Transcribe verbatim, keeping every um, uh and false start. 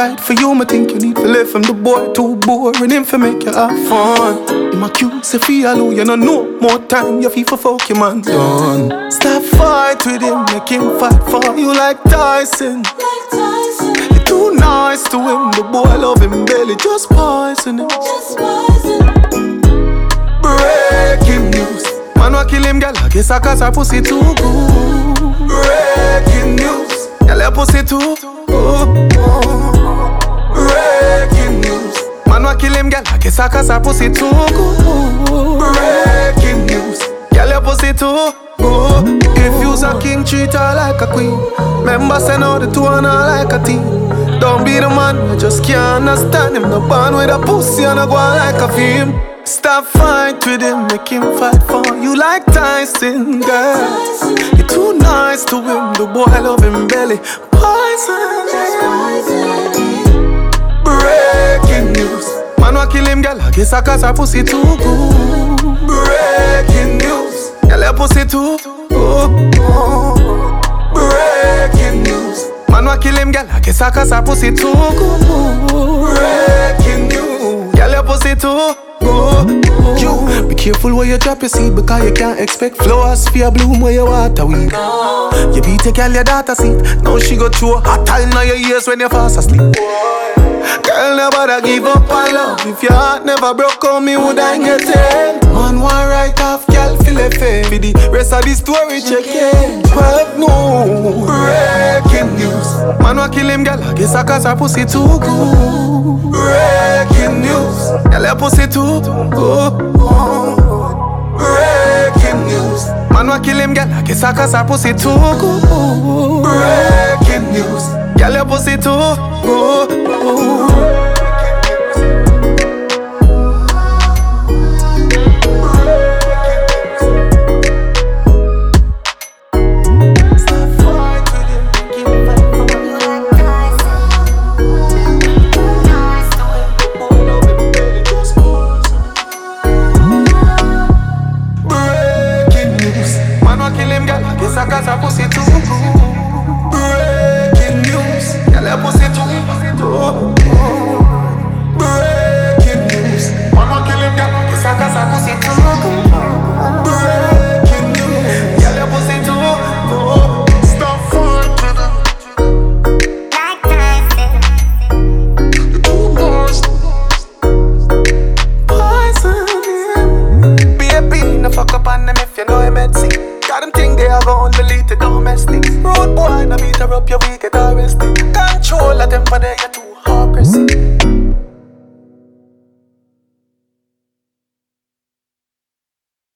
right for you, me think you need to live from the boy too boring him for make you have fun. Him a cute, say feel you no know more time you feel for fuck your man done. Stop fight with him, make him fight for you like Tyson. Like Tyson. You're too nice to him, the boy love him belly, just poison him. Just poison. Breaking news, man wa kill him girl, I guess I cause her pussy too good. Breaking news, girl your pussy too good. Breaking news, man wa kill him girl, I guess I cause her pussy too good. Breaking news, girl your pussy too good. If you's a king, treat her like a queen. Remember say now the two and her like a team. Don't be the man, I just can't understand him. No band with a pussy and I go on like a film. Stop fight with him, make him fight for you like Tyson, girl. You're too nice to him, the boy love him belly. Poison. Breaking news, man wa kill him girl, I guess I cause her pussy too good. Breaking news, girl your pussy too good. Breaking news, man wa kill him girl, I guess I cause her pussy too good. Breaking news, girl your pussy too good. You be careful where you drop your seed because you can't expect flowers for your bloom where you water weed. You beat your girl your daughter seat, now she go through a hot time now your ears when you fast asleep. Girl never give up on love. If your heart never broke on me, would I get it? Man one right off, girl feel a fame. For the rest of the story check it. Twelve no breaking news, man wa kill him girl, I guess I cause her pussy too good. Breaking news, girl your pussy too good. Breaking news, man wa kill him girl, I guess I cause her pussy too good. Breaking news, girl your pussy too good. Cause her pussy too good. Breaking news, girl her pussy too good. Breaking news, man wa kill him girl, cause her pussy too good. Breaking news, girl her pussy too good. Stop fighting them like Tyson. You're too nice. Poison him. Baby, no fuck up on them if you know him at sea. Got them think they are gonna delete the domestic. Road boy, no beat her up, your week get arrested. Control a temper there, you too